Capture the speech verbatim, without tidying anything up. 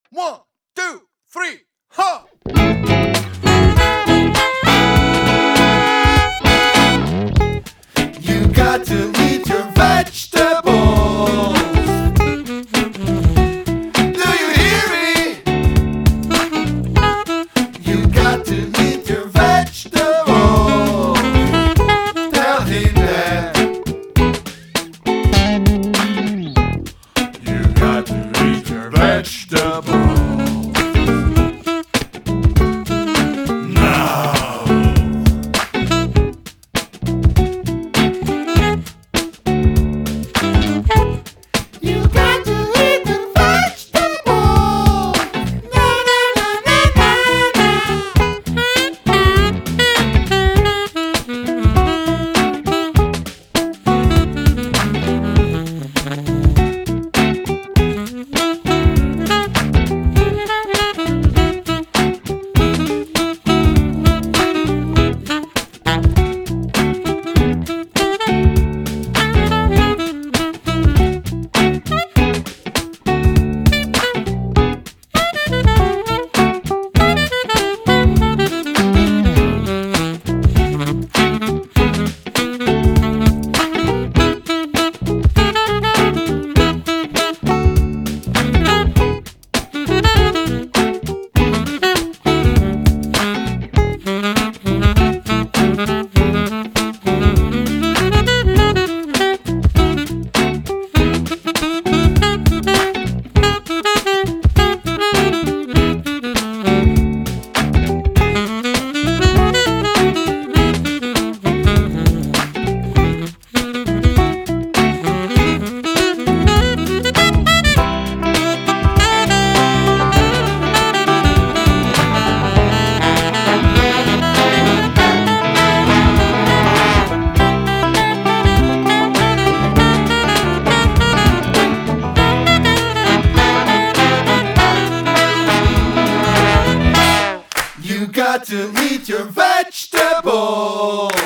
One, two, three, ha! You got to eat your vegetables. Do you hear me? You got to eat your vegetables. Tell him that. You got to eat your vegetables. You got to eat your vegetables.